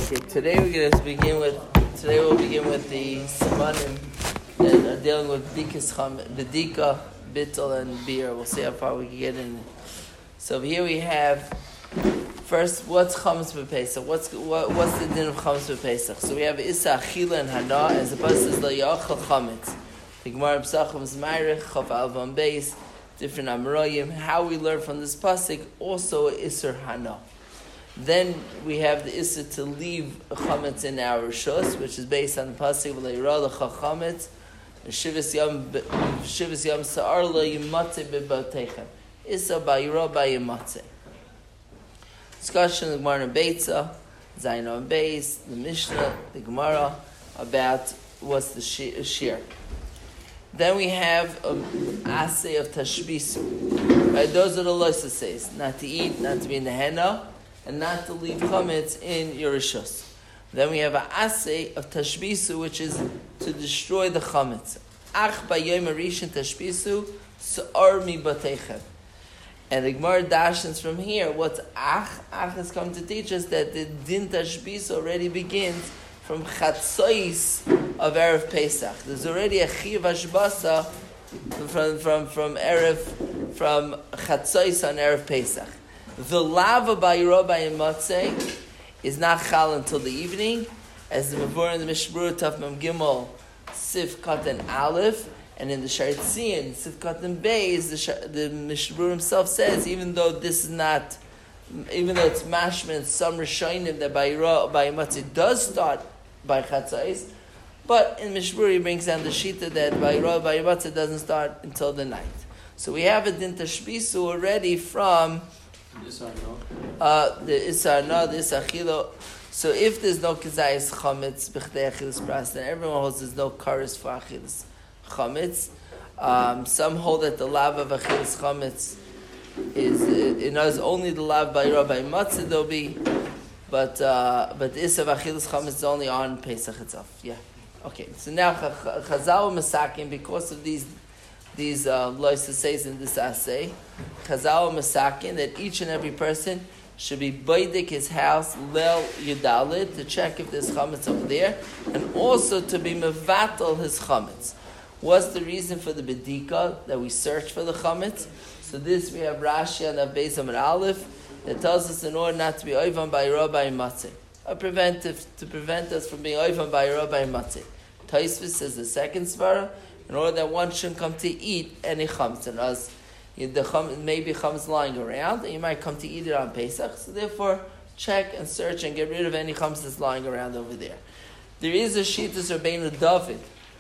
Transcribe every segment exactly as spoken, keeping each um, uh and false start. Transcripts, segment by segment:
Okay, today we're going to begin with. Today we'll begin with the simanim that are dealing with bikas cham, bedika, bittul, and beer. We'll see how far we can get in. So here we have first what's chametz b'pesach. What's what, what's the din of chametz b'pesach? So we have isa achila and hana, as opposed to the yachal chametz. The Gemara Pesachim is ma'arich chav alvam beis, different amroyim. How we learn from this pasuk also isur hana. Then we have the issa to leave chametz in our rishus, which is based on the pasuk v'leira lecha chametz, shivas yam shivas yam sa'ar lo yimatze b'bateichem. Issa ba'yira ba'yimatze. Discussion of the Gemara and Beitza, Zayin on Beis, the Mishnah, the Gemara about what's the shear. Then we have an assay of tashbisu. Right, those are the loisa says, not to eat, not to be in the henna, and not to leave chametz in your rishus. Then we have an assay of tashbisu, which is to destroy the chametz. Ach b'yom harishin tashbisu, sa'ar mi bateichem. And the Gemara dashens from here, what's ach? Ach has come to teach us that the din tashbisu already begins from chatzos of Erev Pesach. There's already a chiv hashbasa from from from Erev from chatzos on Erev Pesach. The lava ba'yira ba'yimatze is not chal until the evening, as the Mavur in the Mishmur Taf Mem Gimel Sif Katan Aleph, and in the Sharetzion Sif Katan Beis, the the Mishmur himself says, even though this is not, even though it's mashman some Rishonim that ba'yira ba'yimatze does start by chatzos, but in Mishmur he brings down the shita that ba'yira ba'yimatze doesn't start until the night. So we have a din tashbisu already from Uh, the Isarna, the Isachilo. So if there's no Kazayas Chametz, B'chdei Achilas Pras, then everyone holds there's no Karis for Achilas Chametz. Um, some hold that the lava of Achilas Chametz is, it knows only the lava by Rabbi Matzah there'll be, but, uh, but the Isa of Achilas Chametz is only on Pesach itself. Yeah. Okay, so now Chazal Masakim, because of these These uh, lois says in this assay, Chazal Masakin, that each and every person should be baidik his house lel yudalid to check if there's chametz over there, and also to be mevatel his chametz. What's the reason for the bedika that we search for the chametz? So this we have Rashi and Beis Amar Aleph that tells us in order not to be oivan by Rabbi Matzeh, a preventive to prevent us from being oivan by Rabbi Matzeh. Taisvis says the second svara, in order that one shouldn't come to eat any chametz, and us, the chametz, maybe chametz lying around, and you might come to eat it on Pesach. So therefore, check and search and get rid of any chametz that's lying around over there. There is a Shittas Rabbeinu David,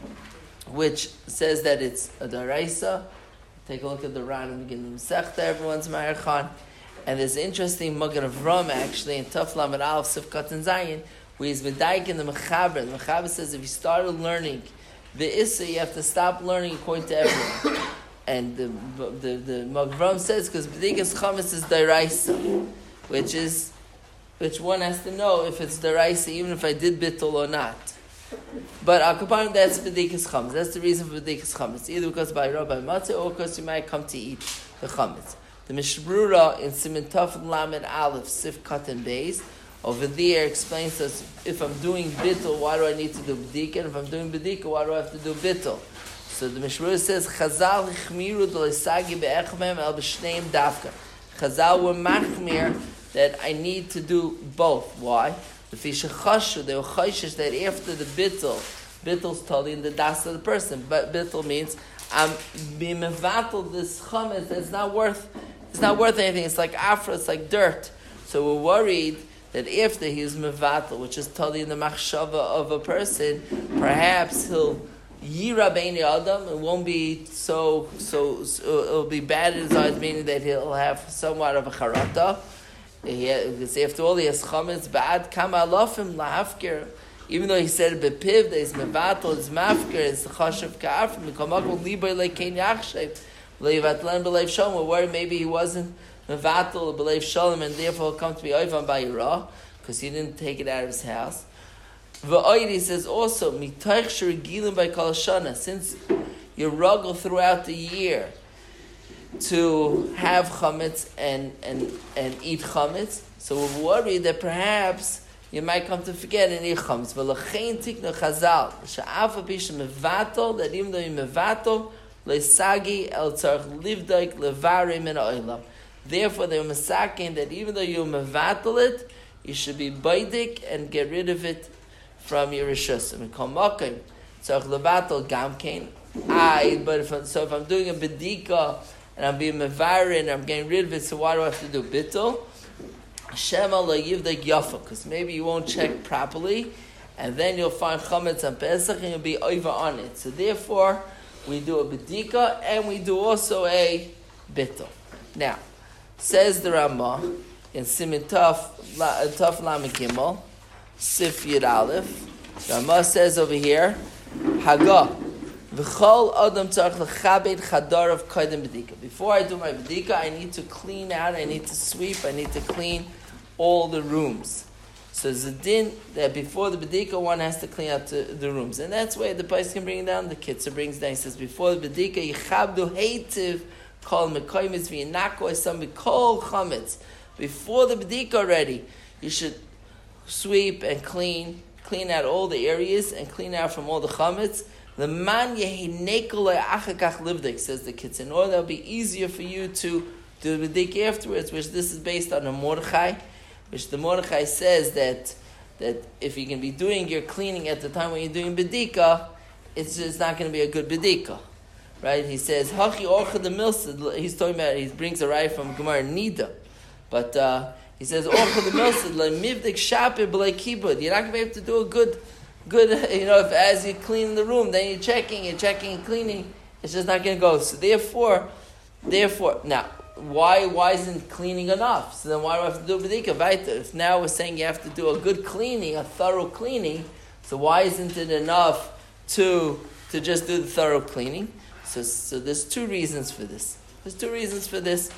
which says that it's a daraisa. Take a look at the Ran and begin the Masechta. Everyone's Ma'archan, and there's an interesting Magen Avram actually in Taf Lamed Aleph Sifkat and Zayin, where he's medayik in the Mechaber. The Mechaber says if you started learning the Issa, you have to stop learning according to everyone. And the the the Magvam says because B'dikas Chametz is Daraisa, which is which one has to know if it's Daraisa, even if I did Bittul or not. But Al Kaparim, that's B'dikas Chametz. That's the reason for B'dikas Chametz, either because by Rabbi Matzah or because you might come to eat the Chametz. The Mishbrura in Siman Taf Lamed Aleph Sif Katan Beis over there explains to us, if I'm doing bittul, why do I need to do b'dika? And if I'm doing b'dika, why do I have to do bittul? So the Mishmur says, Chazal chmiru d'leisagi be'echmem el b'shneim davka. Chazal were machmir that I need to do both. Why? The fishachashu, they were chayshish that after the bittul, bittul's totally in the das of the person. But bittul means I'm being mevatel this chametz that's not worth, it's not worth anything. It's like afra, it's like dirt. So we're worried that after he is mevatel, which is totally in the machshava of a person, perhaps he'll yira beini adam. It won't be so so. so it'll be bad in his eyes, meaning that he'll have somewhat of a charata. He, because after all, he has chametz bad kama alofim lahafkir. Even though he said bepiv that he's mevatel, it's mafkir, it's the chashav ka'afim. Mikomakol libay lekein yachshev leivatlan b'leiv shalom. We're worried maybe he wasn't mevatel b'leiv shalom, and therefore come to be oivan by yirah because he didn't take it out of his house. V'oidi says also mitoich sherigilim by kol shana, since you ruggle throughout the year to have chametz and and and eat chametz, so we're worried that perhaps you might come to forget in your chametz. V'lachein tiknu chazal she'af apish mevatel, that even though you mevatel le'sagi el tzarich livdaik levarim min ha'olam. Therefore, they're masakin that even though you mevatel it, you should be baidik and get rid of it from your rishus. We call makim tzarich levatel gamkein. I, but if so, if I'm doing a bedika and I'm being mevarin and I'm getting rid of it, so why do I have to do bittul? Shema lo yivdek yafa, because maybe you won't check properly, and then you'll find chametz on Pesach and you'll be over on it. So therefore, we do a bedika and we do also a bittul. Now, says the Ramah in Simin Tov Tov Lamed Gimel, Sif Yud Aleph. Ramah says over here, Hagah. Before I do my bedika, I need to clean out, I need to sweep, I need to clean all the rooms. So it's a din that before the bedika, one has to clean out the, the rooms. And that's why the place can bring it down, the Kitzur brings down. He says, before the bedika, yichabdu heitiv kol mekoymitz v'yinako esam b'kol chametz. Before the bedika already, you should sweep and clean, clean out all the areas and clean out from all the chametz. The man yehinekolay achakach livdik, says the kids, in order that will be easier for you to do the bedika afterwards, which this is based on a Mordechai, which the Mordechai says that that if you can be doing your cleaning at the time when you're doing bedika, it's just not going to be a good bedika, right? He says hachi orcha the milsid. He's talking about, he brings a right from Gemara Nida, but uh, he says orcha the milsid la mivdik shapir b'lei kibud. You're not going to be able to do a good. Good, you know, if as you clean the room, then you're checking, you're checking and cleaning, it's just not going to go. So therefore, therefore, now, why why isn't cleaning enough? So then why do I have to do bedika? Right? If now we're saying you have to do a good cleaning, a thorough cleaning, so why isn't it enough to to just do the thorough cleaning? So, so there's two reasons for this. There's two reasons for this.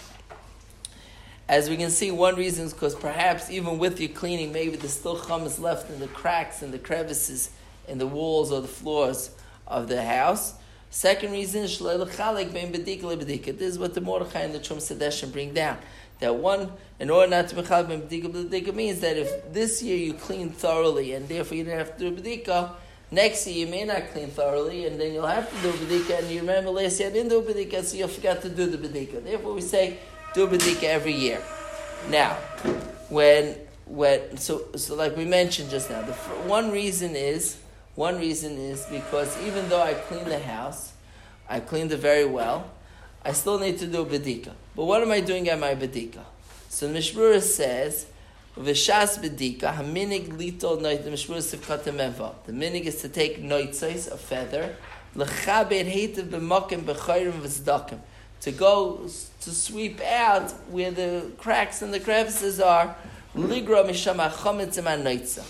As we can see, one reason is because perhaps even with your cleaning, maybe there's still chametz left in the cracks and the crevices in the walls or the floors of the house. Second reason is shleil chalek bein bedika lebedika. This is what the Mordechai and the Trum Sedeshim bring down. That one, in order not to be chalek bein bedika lebedika, means that if this year you clean thoroughly and therefore you didn't have to do bedika, next year you may not clean thoroughly and then you'll have to do bedika, and you remember last year I didn't do bedika, so you forgot to do the bedika. Therefore we say, do bedika every year. Now, when when so so like we mentioned just now, the one reason is one reason is because even though I clean the house, I cleaned it very well, I still need to do bedika. But what am I doing at my bedika? So Mishmura says, "V'shas bedika haminig litol noit." The Mishmura sivkat meva. The minig is to take noitzais, a feather, lechabed heitev b'makim b'chayrim v'zdakim, to go to sweep out where the cracks and the crevices are, ligra mishama chametz imanoitza,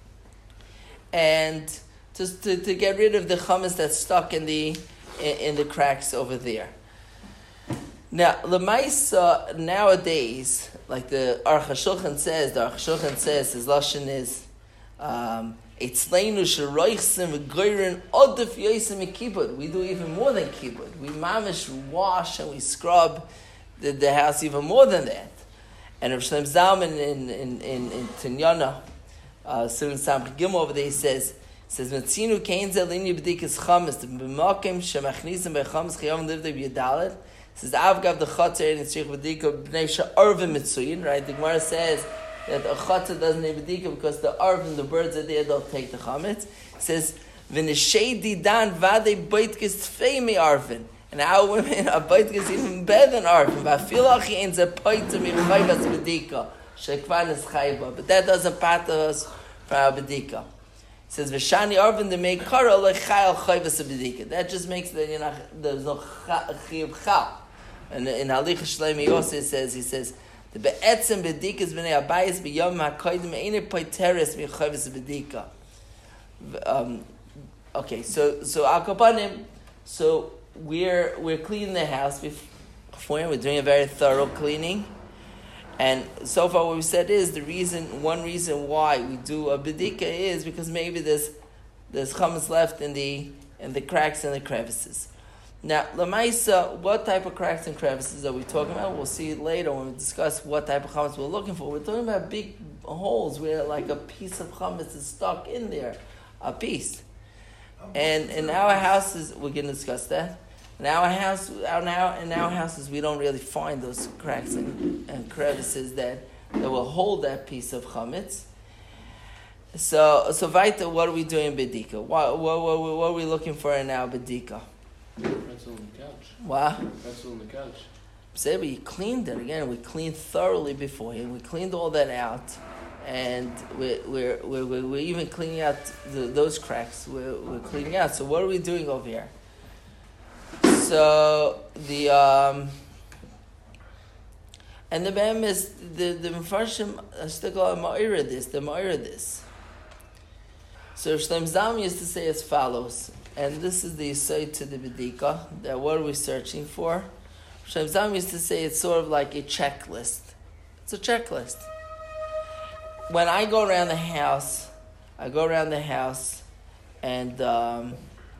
and to, to to get rid of the chametz that's stuck in the in, in the cracks over there. Now, lemaisa nowadays, like the Aruch HaShulchan says, the Aruch HaShulchan says his lashon is. Um, We do even more than kibbud. We mamish wash and we scrub the, the house even more than that. And Rav Shlomo Zalman in in in, in Tinyana, uh, Surin Samch Gimel over there, he says says Metzinu kein zelini b'dikas chametz b'makim shemachnisim b'chametz chiyam livdei b'yadalet. Says Avgav the Chater and Tzrich b'dika b'nei she'arvim mitzuyin. Right, the Gemara says that a chatzah doesn't need bedika because the arvin, the birds are there, they'll take the chametz. It says, "V'neshei dan vade beitkes tfei me arvin." And our women are beitkes even better than arvin. V'afilachi ein ze poitem yichayvas bedika shekvan is chayva. But that doesn't part us for our bedika. It says, "V'shani arvin the make kara lechayal chayvas bedika." That just makes that you know there's no chiyuv chal. And in Halicha Shlomo Yosef says, he says. The be'etzem bedikas b'nei abayis b'yom ha'koydim eine poiteres mi'chavis bedika. Um, okay, so so al kapanim, so we're we're cleaning the house before we're doing a very thorough cleaning, and so far what we said is the reason one reason why we do a bedika is because maybe there's there's chametz left in the in the cracks and the crevices. Now, Lamaisa, what type of cracks and crevices are we talking about? We'll see it later when we discuss what type of chametz we're looking for. We're talking about big, holes where like a piece of chametz is stuck in there, a piece. And in our houses, we're going to discuss that. In our house, our now in our houses, we don't really find those cracks and, and crevices that, that will hold that piece of chametz. So, so Vaita, what are we doing in Bedika? What, what, what, what are we looking for in our Bedika? Pencil on the couch. What? Pencil on the couch. Say we cleaned it again. We cleaned thoroughly beforehand. We cleaned all that out, and we're we're we're, we're even cleaning out the, those cracks. We're we're cleaning out. So what are we doing over here? So the um, and the bam is the the Mefarshim stickle ma'ira this the ma'ira this. So Shlomo Zalman used to say as follows, and this is the aside to the Bedika. That what are we searching for? Shlomo Zalman used to say it's sort of like a checklist. It's a checklist. When I go around the house, I go around the house, and um,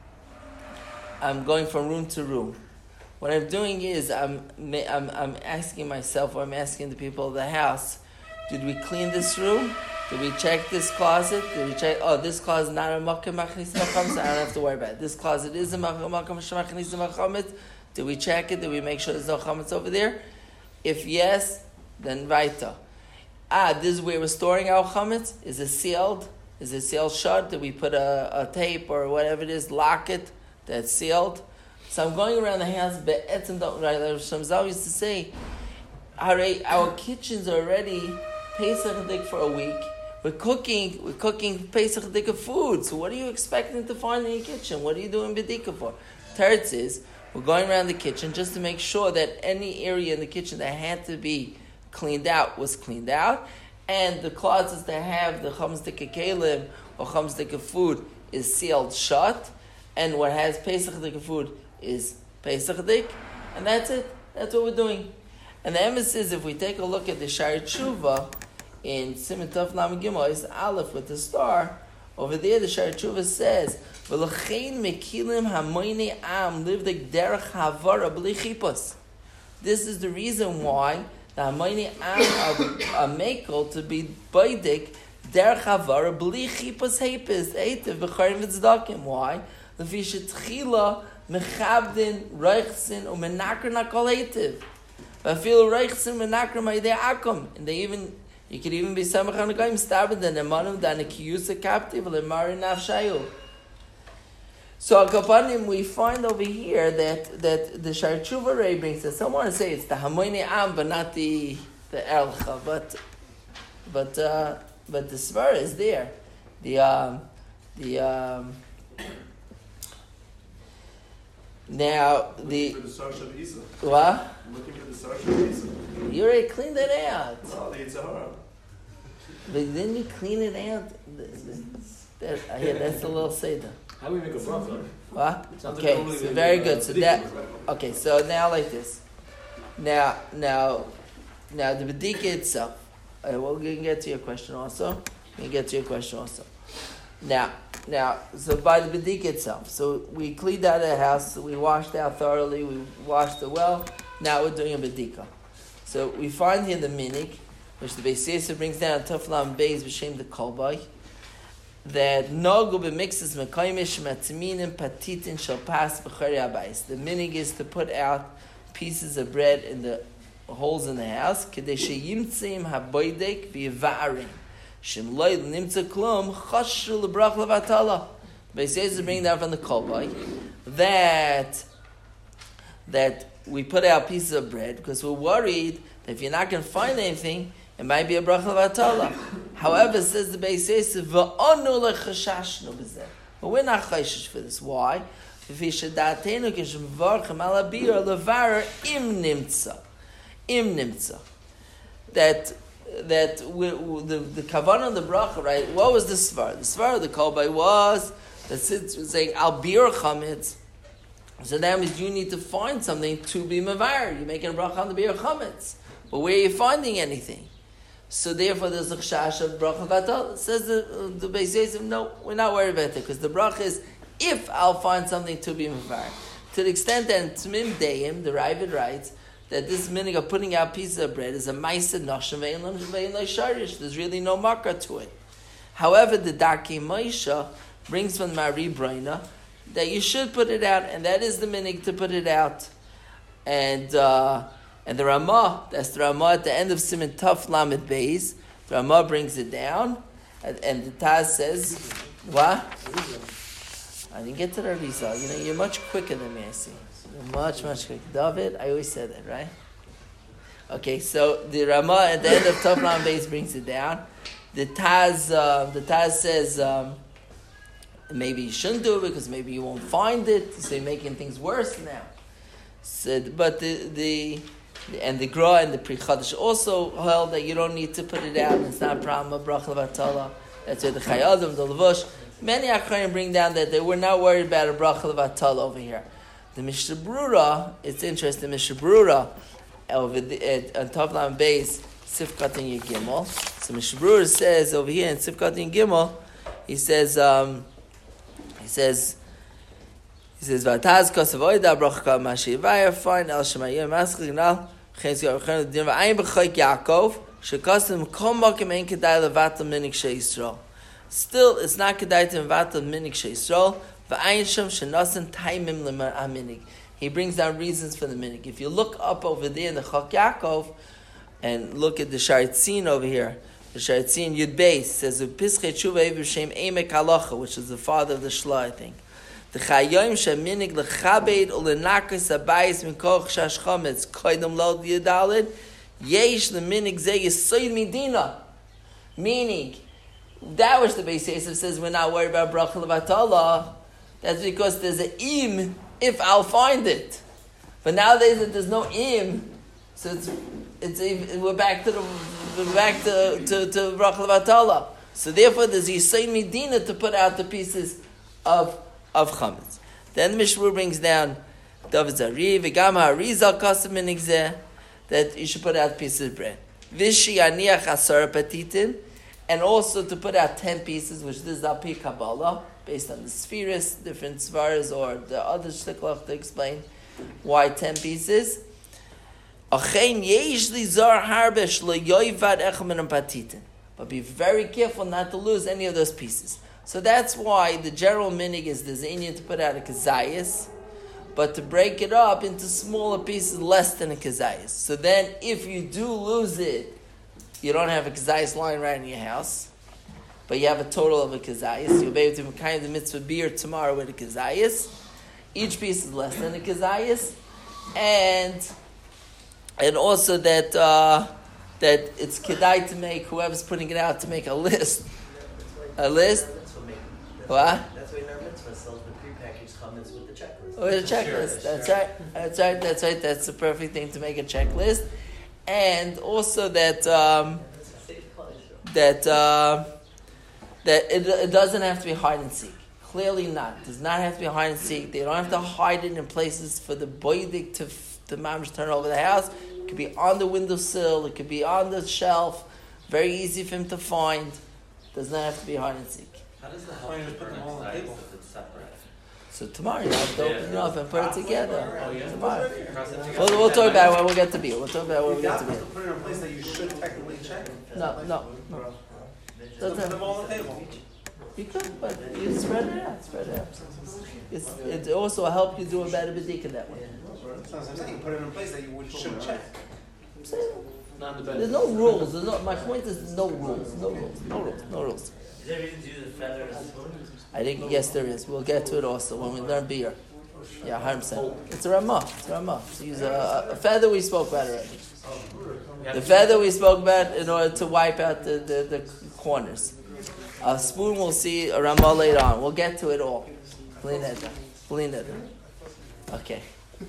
I'm going from room to room. What I'm doing is I'm, I'm I'm asking myself, or I'm asking the people of the house, did we clean this room? Did we check this closet? Did we check? Oh, this closet is not a makom machnis machametz. I don't have to worry about it. This closet is a makom machnis machametz. Did we check it? Did we make sure there's no chametz over there? If yes, then weiter. Ah, this is where we're storing our chametz. Is it sealed? Is it sealed shut? Did we put a, a tape or whatever it is, lock it, that's sealed? So I'm going around the house, but etzem don't, right, like Shlomo Zalman used to say, our, our kitchen's already Pesach Dik for a week. We're cooking, we're cooking Pesach Dik of food. So what are you expecting to find in your kitchen? What are you doing Bedika for? Teretz is, we're going around the kitchen just to make sure that any area in the kitchen that had to be cleaned out was cleaned out, and the closets that have the chametz dika kelim or chametz dika food is sealed shut, and what has Pesach dika food is Pesach dik, and that's it. That's what we're doing. And the emphasis is, if we take a look at the Shari Tshuva in Siman Tov Lamed Gimel, is Aleph with the star. Over there, the Shari Tshuva says, "V'lochein mekilim hamoyne am livdik derech havara b'li chipos." This is the reason why the hamoyne am are makel to be baidik derech havara b'li chipos heipis eitiv b'charim v'tzdakim. Why? Lefi shetchila mechabdin reichsin u'menakar nakol eitiv. V'afil reichsin menakar ma'idei akum. And they even You could even be samach on a goyim starving than a manum than a kiyusa captive lemari nafshayu. So al kapanim we find over here that that the Shar Tshuva Ray brings us. Some want to say it's the hamoyne am, but not the the elcha. But but uh, but the svara is there. The um, the um, now the for the Sarsh of Isa. What? I'm looking for the Sarsh of Isa. You already cleaned it out. Oh, the Yitzhahara. But then you clean it out. That, yeah, that's a little seder. How do we make a bracha? What? Sounds Okay, like totally so the, very uh, good. So the that difference. okay. So now like this. Now, now, now the bedika itself. Uh, we're gonna get to your question also. We can get to your question also. Now, now, so by the bedika itself. So we cleaned out the house. We washed out thoroughly. We washed it well. Now we're doing a bedika. So we find here the minig, which the Beis Yosef brings down Tuflam Beis b'shem the Kolbai, that nogu b'mixes mekaymish matminim patitin shall pass b'chari abayis. The minig is to put out pieces of bread in the holes in the house, kedei sheyimtzim haboydek v'yivarim shem loy nimtza klum chashu l'brach levatala. Beis Yosef bring down from the Kolbai that that we put out pieces of bread because we're worried that if you're not going to find anything, it might be a bracha levatala. However, says the Beis Yosef, v'onu lechashashnu b'zeh. But we're not chayshish for this. Why? V'shadateinu kishmvarchem ala bir levarer im nimtza. Im nimtza. That that we, we, the the kavanah of the bracha, right? What was the svar? The svar of the kolbai was that it's saying al bir chametz. So that means you need to find something to be mavar. You're making a bracha on the bir chametz. But where are you finding anything? So therefore there's a chash of bracha vatal. Says the, the Beis Yosef, no, we're not worried about it. Because the bracha is, if I'll find something to be mavar. To the extent that in Tmim Deim, the Ravid writes, that this minig of putting out pieces of bread is a ma'aseh noshim ve'in lo sharish. There's really no marker to it. However, the Darkei Moshe brings from Mari Braina that you should put it out, and that is the minig to put it out. And uh, and the Ramah, that's the Ramah at the end of Siman Taf Lamed Beis. The Ramah brings it down, and, and the Taz says, what? I didn't get to the Rizal. You know, you're much quicker than me, I see. You're much, much quicker. David, I always said that, right? Okay, so the Ramah at the end of Taf Lamed Beis brings it down. The Taz, uh, the Taz says um, maybe you shouldn't do it because maybe you won't find it. So you're making things worse now. So, but the the and the Gra and the Pri Chadash also held that you don't need to put it out. It's not a problem of bracha levatala. That's why the Chayadim, the Levush, many Acharim bring down that they were not worried about a bracha levatala over here. The Mishnah Brura, it's interesting. Mishnah Brura over the, at, on Tav Lam Beis Sifkat in Gimel. So Mishnah Brura says over here in Sifkat in Gimel, he says um, he says. He says, "Vataz kosavoida bracha mashivaya fine el shemayim maschinal chens yorchen din va'ayin b'chayk Yaakov shekosem kol makim ein kedai levatal minik sheYisrael." Still, it's not kedai to levatal minik sheYisrael. Va'ayin shem shenasen taimim lemar aminik. He brings down reasons for the minik. If you look up over there in the Chok Yaakov and look at the Sharitzin over here, the Sharitzin Yud Beis says, "Pischei tshuva b'shem Emek Halacha," which is the father of the Shla, I think. The Chayim sheminig lechabed ulenakas abayis mikoch shash chametz koydem lo yidalid yesh leminig ze yisoyd midina. Meaning, that which the Beis Yosef says we're not worried about bracha levatala. That's because there's an im if I'll find it. But nowadays that there's no im, so it's it's we're back to the we're back to to, to bracha levatala. So therefore, there's yisoyd midina to put out the pieces of. Of chametz. Then the Mishnah brings down David Zari v'gam ha'arizal kasim minigzeh that you should put out pieces of bread. Vishi aniach asar patitin, and also to put out ten pieces, which this is Al-Pi Kabbalah, based on the spheres, different svaras, or the other shtiklach to explain why ten pieces. Achein yesh li zar harbesh lo yoivad echem min patitin, but be very careful not to lose any of those pieces. So that's why the general minig is there's an Indian to put out a kazayas, but to break it up into smaller pieces less than a kazayas. So then if you do lose it, you don't have a kazayas lying right in your house, but you have a total of a kazayas. You'll be able to kind of the mitzvah beer tomorrow with a kazayas. Each piece is less than a kazayas. And and also that uh, that it's kedai to make, whoever's putting it out, to make a list. A list. What? That's why in our mitzvah sells the prepackaged chametz with the checklist. With a checklist. That's right. That's right. That's right. That's the perfect thing to make a checklist, and also that um, that uh, that it, it doesn't have to be hide and seek. Clearly not. It does not have to be hide and seek. They don't have to hide it in places for the boydik to to mamish turn over the house. It could be on the windowsill. It could be on the shelf. Very easy for him to find. It does not have to be hide and seek. How does the help put them all on the table if it's separate? So tomorrow you have to open it up and put it together. Oh, yeah? Tomorrow. We'll, we'll talk about it when we get to beer. We'll talk about it when we get to You beer. have to put it in a place that you should technically check. No, no, no. Just Doesn't put have- them all on the table. You could, but you spread it out. Spread it out. It's, it also will help you do a better bedika that way. That's what I'm saying. You put it in a place that you would, should check. Not in the bed. There's no rules. There's no. My point is there's no rules. No rules. No rules. No rules. Is there a reason to use a feather as a spoon? I think yes, there is. We'll get to it also when we learn beer. Yeah, one hundred percent. It's a ramah. It's a ramah. To use a, a feather we spoke about already. The feather we spoke about in order to wipe out the, the, the corners. A spoon we'll see a ramah later on. We'll get to it all. Clean it. Clean it. Okay.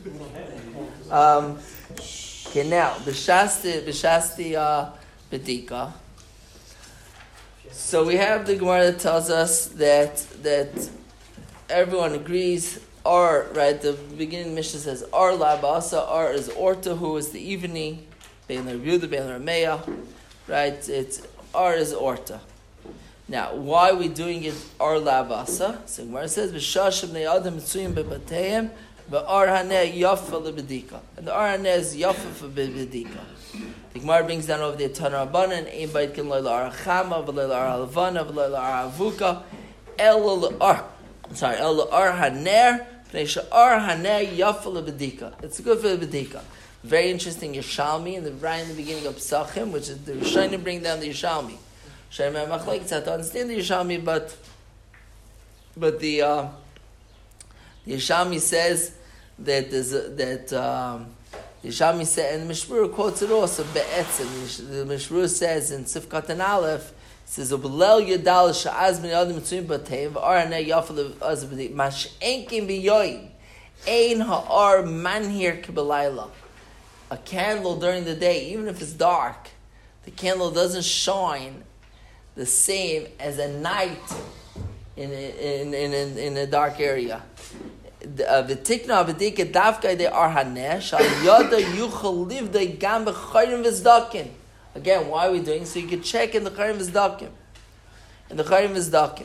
Um, okay, now, B'shasti, B'shasti uh, B'dika. So we have the Gemara that tells us that that everyone agrees, or, right, the beginning Mishnah says, Ar Labasa, Ar is Orta, who is the evening, Bein Rebuda, Bein Rameya, right, it's, Ar is Orta. Now, why are we doing it Ar Labasa? So Gemara says, B'shashim ne'adam mitzuyim be'bateim, But Ar Haneh Yafa lebedika. And the Ar Haneh is Yafa for bedika. The Gemara brings down over there Tana Rabbanan, Ein Beit Kin Lo L'Ar Chama, V'Lo L'Ar Halvana, V'Lo L'Ar Avuka, El L'Ar, sorry, El L'Ar Haner, Pnei She'ar Haner Yafa lebedika. It's good for the bedika. Very interesting Yerushalmi, and the right in the beginning of Pesachim, which is the Rishonim bring down the Yerushalmi. Shem Machlek, it's hard to understand the Yerushalmi, but but the uh, the Yerushalmi says that there's a, that um, the Yerushalmi said, and the Mishmur quotes it also. Be'etzim, the Mishmur says in Sifkat and Aleph, it says Ubelel Yadal Sha'az Ben Yadim Mitzuyim Batev Arane Yafal Azbedi Mash Enkim Biyoyim Ein Ha'ar Manhir Kibelayla. A candle during the day, even if it's dark, the candle doesn't shine the same as a night in a, in, in, in, in a dark area. V'tikna v'dika davkai de ar haneh shal yada yuchal livdei gam b'chayim v'zdakim. Again, why are we doing? So you can check in the chayim v'zdakim. In the chayim v'zdakim.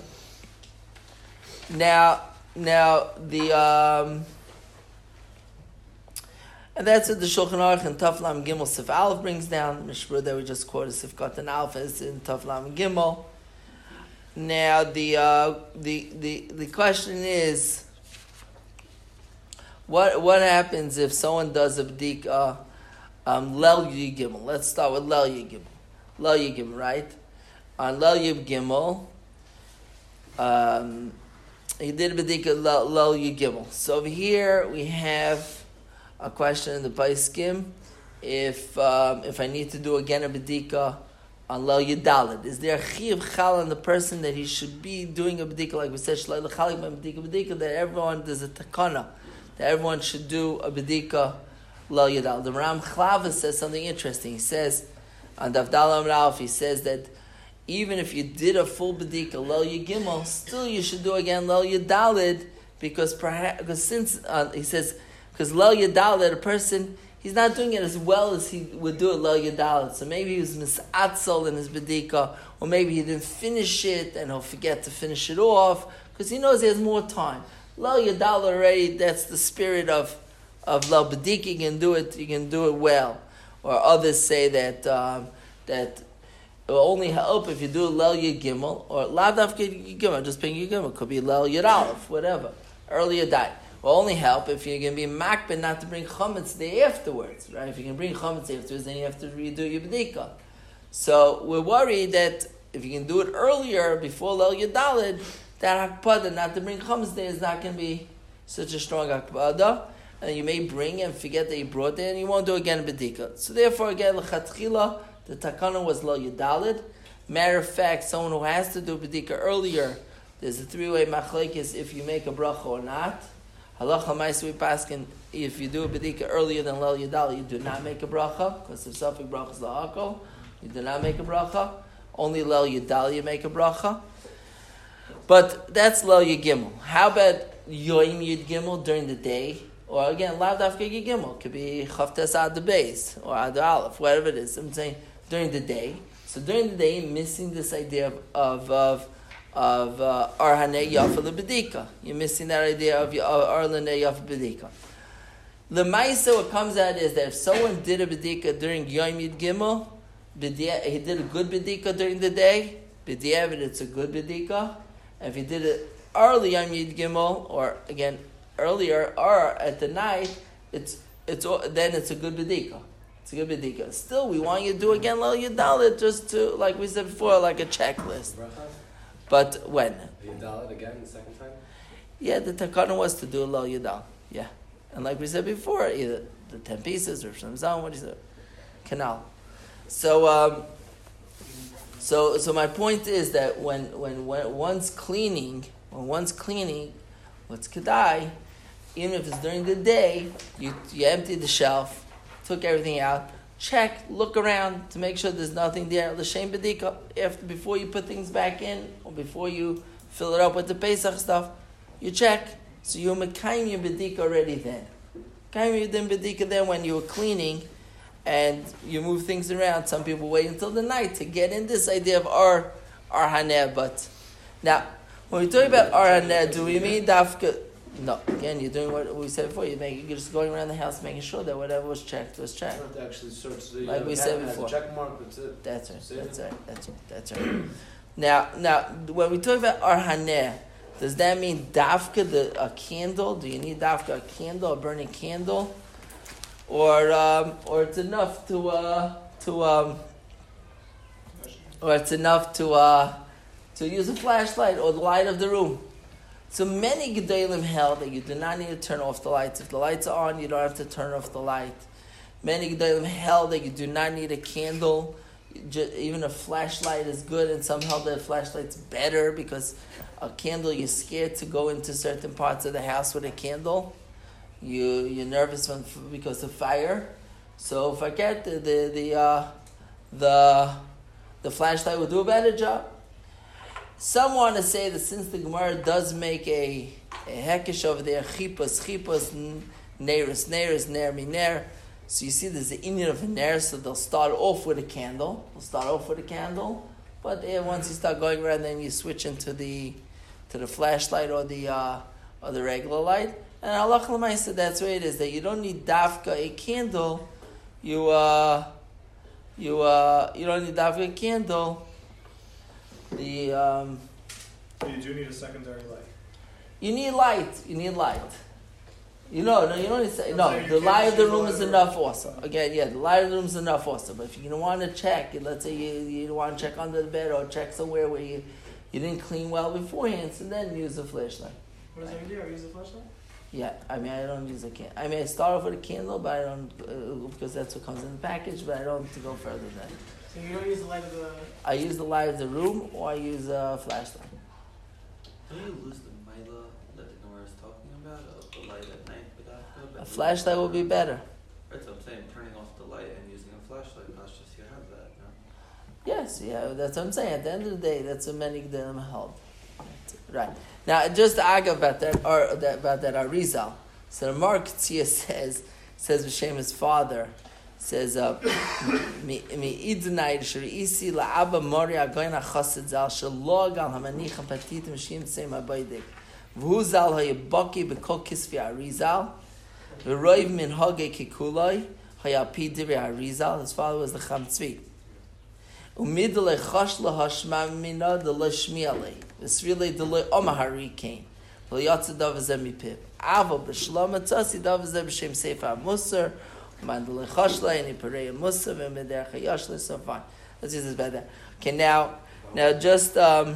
Now, now the um, and that's what the Shulchan Aruch and Taf Lam Gimel Sif Aleph brings down. The Mishmur that we just quoted Sif Katan Aleph is in Taf Lam Gimel. Now the uh, the the the question is, what what happens if someone does a bdika um, Lel Yud Gimel? Let's start with Lel Yud Gimel. Lel Yud Gimel, right? On Lel Yud Gimel, um, he did a bdika Lel Lel Yud Gimel. So over here we have a question in the Paiskim, if um, if I need to do again a bedika on Lel Yudalid, is there a chiyuv chal on the person that he should be doing a bedika, like we said, shlai l'chalik by bedika bedika, that everyone, there's a takana, that everyone should do a bedika Lel Yudalid. The Ram Chlava says something interesting. He says, on Davdal Amralf, he says that even if you did a full bedika Lel Yugimel, still you should do again Lel Yudalid, because perhaps, because since, uh, he says, because Lel Yudalid, a person, he's not doing it as well as he would do it Lel Yudalid. So maybe he was misatzel in his bedika, or maybe he didn't finish it and he'll forget to finish it off because he knows he has more time. Lel Yudalid already, that's the spirit of of Lel Bedika. You can do it. You can do it well. Or others say that um, that it will only help if you do Lel Yud Gimel or Ladaf Yud Gimel. Just ping Yud Gimel. It could be Lel Yud Aleph, whatever. Earlier die. Will only help if you're going to be makbid not to bring chametz day afterwards, right? If you can bring chametz afterwards, then you have to redo your bedika. So we're worried that if you can do it earlier before Lel Yudalid, that hakpada not to bring chametz day is not going to be such a strong hakpada, and you may bring and forget that you brought it, and you won't do again bedika. So therefore, again, lechatchila, the takana was Lel Yudalid. Matter of fact, someone who has to do bedika earlier, there's a three-way machlekes if you make a bracha or not. Halacha ma'aseh we paskin, if you do a bedika earlier than Lel Yudalid, you do not make a bracha, because if Safik bracha is la'akol, you do not make a bracha. Only Lel Yudalid you make a bracha. But that's Lel Yud Gimel. How about Yoim Yud Gimel during the day? Or again, Lav Dafka Yud Gimel. It could be Chavtes Ad the base, or Ad Aleph, whatever it is. I'm saying during the day. So during the day, you're missing this idea of, of, of of uh, Ar Haneh Yafa Bedika. You're missing that idea of Ar Haneh Yafa Bedika. The Maisa, what comes out is that if someone did a Bedika during Yom Yud Gimel, he did a good Bedika during the day, B'diavad it's a good Bedika. And if he did it early Yom Yud Gimel, or again, earlier, or at the night, it's it's then it's a good Bedika. It's a good Bedika. Still, we want you to do again Lel Yudalid, just to, like we said before, like a checklist. But when? Yudalid again the second time? Yeah, the takana was to do a Lel Yudal. Yeah. And like we said before, either the ten pieces or some zone, what is it? Canal. So um, so so my point is that when, when when one's cleaning, when one's cleaning, what's kedai, even if it's during the day, you you empty the shelf, took everything out, check, look around to make sure there's nothing there. L'shem bedika, after before you put things back in or before you fill it up with the Pesach stuff, you check. So you're mekayim your bedika already then. Mekayim your din bedika then when you were cleaning and you move things around. Some people wait until the night to get in this idea of ar ar haneh. But now, when we talk about ar haneh, do we mean dafka No, again, you're doing what we said before. You make, you're just going around the house making sure that whatever was checked was You checked. don't have to actually search the. Like we said before. Check mark. That's it. That's right. Save That's it. right. That's right. That's right. Now, now, when we talk about ar haneh, does that mean dafka the a candle? Do you need dafka a candle, a burning candle, or um, or it's enough to uh, to um, or it's enough to uh, to use a flashlight or the light of the room? So many gedolim held that you do not need to turn off the lights. If the lights are on, you don't have to turn off the light. Many gedolim held that you do not need a candle. Just, even a flashlight is good, and some held that a flashlight's better because a candle, you're scared to go into certain parts of the house with a candle. You you're nervous when, because of fire. So forget the the the uh, the the flashlight will do a better job. Some want to say that since the Gemara does make a a hekesh over there, chipas chipas neiris neiris ner miner. So you see there's the Indian of a ner, so they'll start off with a candle. They'll start off with a candle, but uh, once you start going around, then you switch into the to the flashlight or the uh, or the regular light. And Allah said that's the way it is. That you don't need dafka a candle. You uh, you uh, you don't need dafka a candle. The um, You do need a secondary light. you need light. You need light. You know, no, you don't need to say, I'm no, saying you the can't light of the see the room light is of the enough room. also. Again, yeah, the light of the room is enough also. But if you don't want to check, let's say you, you want to check under the bed or check somewhere where you, you didn't clean well beforehand, so then use a flashlight. What does that do? Use a flashlight? Yeah, I mean, I don't use a candle. I mean, I start off with a candle, but I don't, uh, because that's what comes in the package, but I don't to go further than that. So you don't use the light of the... I use the light of the room or I use a flashlight. Don't you lose the Mila that the Gemara is talking about, of the light at night without the A flashlight will be better. Right, so I'm saying turning off the light and using a flashlight, that's just you have that, no? Yes, yeah, that's what I'm saying. At the end of the day, that's what many Gedolim held. Right. Now, just to argue about that, or that, about that Arizal. So the Mark Tzia says, says B'Shem his father, says, uh, Mi idnai shreisi la'aba mori agoyin achasid zal shalog al hamanicham patitim shim tzem abaydik. V'hu zal hayabaki b'kol kisvi Arizal. V'roiv min hage kikuloi hayapi divrei Arizal. His father was the Cham Tzvi. Umidle chosh lahashma mina de lashmiale. V'svile de le omahari came. V'yatsa davazem mipip. Avo b'shlom atzasi davazem b'shem sefer musar. Mandale choshla and iparei musar v'meder chayashla. So fine. Let's use this better. Okay, now, now just um,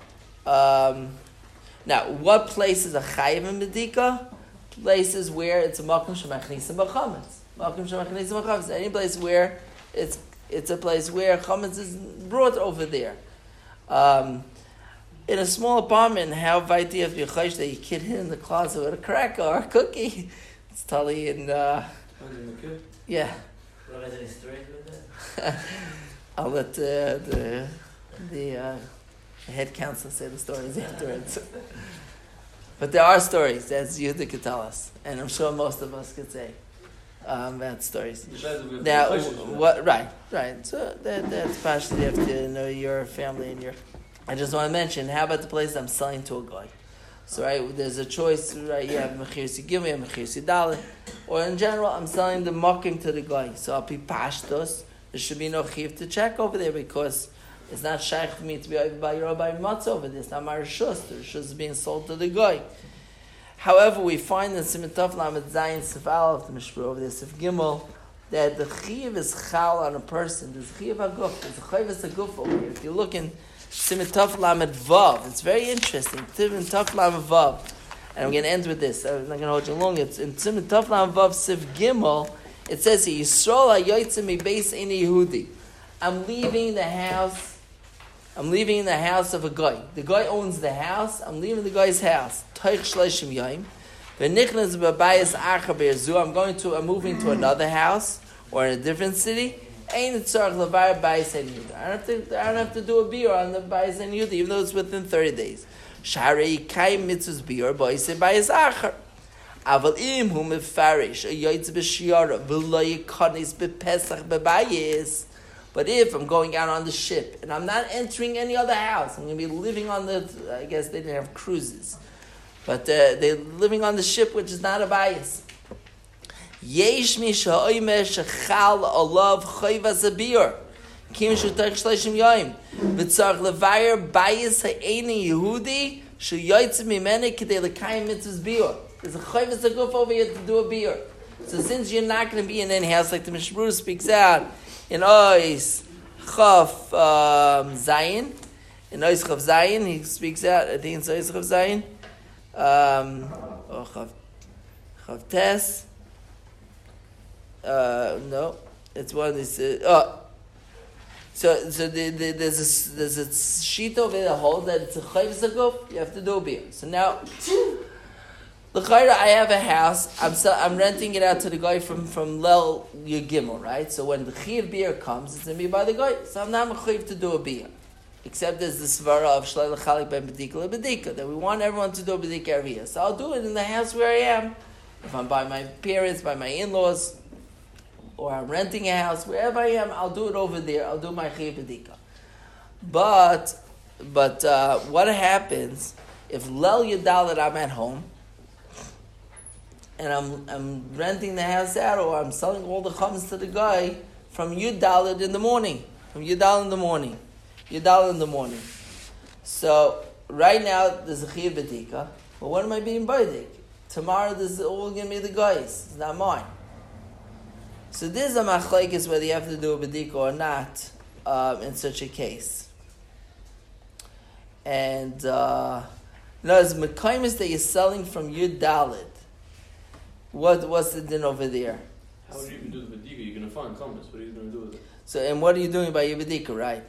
um, now what places are chayiv in medika? Places where it's a makom shemachnisim b'chametz. Makom shemachnisim b'chametz. Any place where it's It's a place where chametz is brought over there. Um, in a small apartment, how weit do you have to be chaysh that you kid hid in the closet with a cracker or a cookie? It's totally in, uh, yeah. What is any stories with that? I'll let uh, the the, uh, the head counselor say the stories afterwards. But there are stories, as Yehuda could tell us, and I'm sure most of us could say. Um, bad stories. Now, what? Right, right. So that that's partially you have to know your family and your. I just want to mention. How about the place I'm selling to a guy? So right, there's a choice. Right, you have mechir sigimi, mechir sidali, or in general, I'm selling the mocking to the guy. So I'll be pashtos. There should be no chiv to check over there because it's not shaykh for me to be over by your by matz over this. Not my rishus. The rishus is being sold to the guy. However, we find in Siman Tov Lamed Zayin Sifal of the Mishpur over there, Sif Gimel, that the chiv is chal on a person. There's chiv aguf. There's a chiv is a guf over here. If you look in Siman Tov Lamed Vav, it's very interesting. Siman Tov Lamed Vav, and I'm going to end with this. I'm not going to hold you long. It's in Siman Tov Lamed Vav Sif Gimel. It says here, Yisrael hayotzim mi beis ein Yehudi. I'm leaving the house. I'm leaving the house of a guy. The guy owns the house. I'm leaving the guy's house. I'm going to, I'm moving to another house or in a different city. I don't have to, I don't have to do a beer on the Bayis and Yudah, even though it's within thirty days. Sharei kai mitzvahs beer, Bayis and Bayis Achar. Aval im hu mefarish, a yoytz b'shiyara, v'lo yikonis b'pesach b'bayis. But if I'm going out on the ship and I'm not entering any other house, I'm going to be living on the, I guess they didn't have cruises. but uh, they're living on the ship, which is not a bias. Yesh mi she'oimer shechal olav chayvas abiyur. Kim shutach shleishim yoyim. V'tzarch levayer bias ha'eni Yehudi she'yoytz mimene k'dei l'kayim mitzvahs biyur. There's a chayvas aguf over here to do a biyur. So since you're not going to be in any house, like the Mishmur speaks out in Ois Chaf um, Zayin, in Ois Chaf Zayin, he speaks out. I think it's Ois Chaf Zayin. Um, or Chaf Chaf Tes. Uh, no, it's one of these. Uh, oh, so so the, the, there's a there's a sheet over there that holds that it's a chayvus aguf. You have to do a beer. So now, l'chayra, I have a house. I'm sell, I'm renting it out to the guy from from Lel Yagimel, right? So when the chiyuv beer comes, it's gonna be by the guy. So I'm not mechayiv to do a beer, except there's the svara of shlei l'chalik ben bedika lebedika that we want everyone to do a bedika every year. So I'll do it in the house where I am. If I'm by my parents, by my in-laws, or I'm renting a house, wherever I am, I'll do it over there. I'll do my chiyuv bedika. But, but uh, what happens if Lel Yadal that I'm at home and I'm I'm renting the house out, or I'm selling all the chums to the guy from Yudalad in the morning, from Yudal in the morning, Yudal in the morning. So right now there's a chiyuv bedika, but when am I being baidik? Tomorrow this is all going to be the guys. It's not mine. So this is a machlekes whether you have to do a bedika or not um, in such a case. And uh, no, it's mekaymis that you're selling from Yud Dalid. What what's the din over there? How would you even do the bedika? You're gonna find comments. What are you gonna do with it? So and what are you doing by your bedika, right?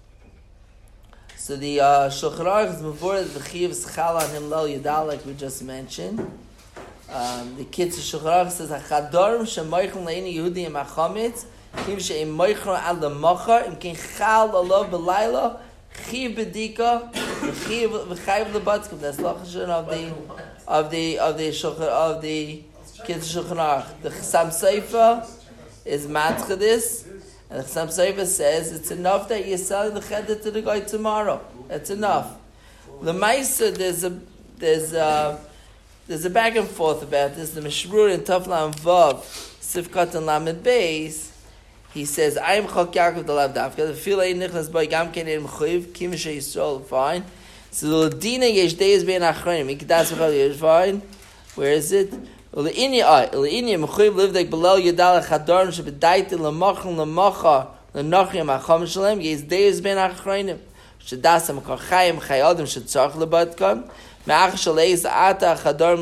So the uh, Shulchan Aruch is before the chiyuv schal on him Lel Yadal, like we just mentioned. Um, the kids of Shulchan Aruch says Hachadorim shemoichem leini Yehudi im achamitz kim sheim moichem al lemacha im kin chal alav belayla chiyuv bedika chiyuv v'chayiv lebatzkum. That's lachashon of the of the of the Shulchan of the kids of Shulchan Aruch. The Chassam Sofer is matchadis, and the Chassam Sofer says it's enough that you're selling the cheder to the guy tomorrow. That's enough. The Maisa, there's a there's a There's a back and forth about this. The Mishmur in Taflam Vav, Sifkat and Lamed Beis, he says, "I'm Chok Yaakov the Lav Dafka. The Filei Nichnas Boy Gam Kenein Mechuyev Kim Shei Yisrael fine. So the Dina Yesh Deis Bein Achronim Ikdas Mechal Yesh fine. Where is it? Uleinia I Uleinia Mechuyev lived like below Yadal Chadorn Shebedaite Lamachon Lamacha Lanachim Acham Shalem Yesh Deis Bein Achronim Shedasam Karchayim Chayadam Shetzarch Lebatkan." Right now it's by the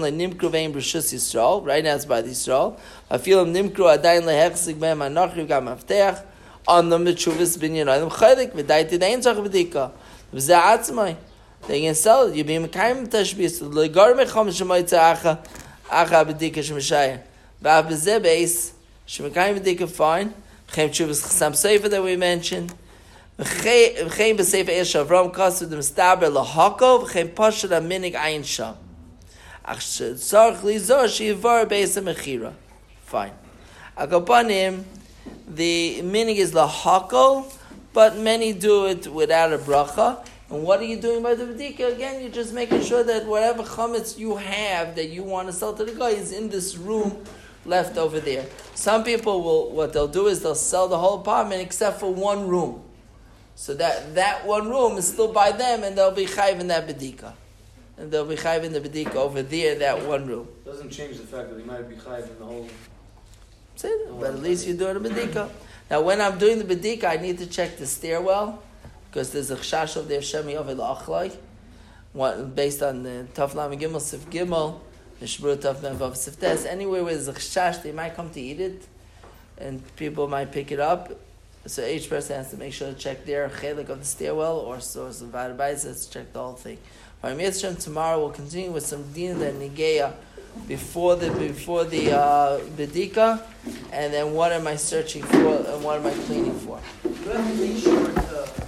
Yisrael. I feel him nimkru adayin lehechzik behem anachriv gam aftech on the mitchuvis binyan oilim chaylik v'daiti dein tzach v'dika v'zeh atzmai. They can sell it. You be mekayim tashbis legar mecham shemoytza acha acha v'dika shemeshayah v'av b'zeh beis shemekayim v'dika fine v'chem tshuvas Chassam Sofer that we mentioned. V'chein b'sefer Eish Avram kasu d'mistaber lahako v'chein pashut aminig ayin sham. Ach shetzarch lizor sheyivar beis mechira. Fine. Akapanim, the minig is lahako, but many do it without a bracha. And what are you doing by the bedika? Again, you're just making sure that whatever chametz you have that you want to sell to the guy is in this room left over there. Some people will, what they'll do is they'll sell the whole apartment except for one room. So that, that one room is still by them, and they'll be chayv in that bedika. And they'll be chayv in the bedika over there, that one room. Doesn't change the fact that he might be chayv in the whole. That's it. But at least you're doing a bedika. Now, when I'm doing the bedika, I need to check the stairwell, because there's a chashash of their shemi of el achlai, based on the Taf Lam Gimel Sif Gimel, the Shbur Taf Lam Vav Sif Tes. Anywhere where there's a chashash, they might come to eat it, and people might pick it up. So each person has to make sure to check their chelik of the stairwell or source of Vadabais. Let's check the whole thing. Tomorrow we'll continue with some din and nigeya before the before the uh, bedika, and then what am I searching for and what am I cleaning for? You have to make sure to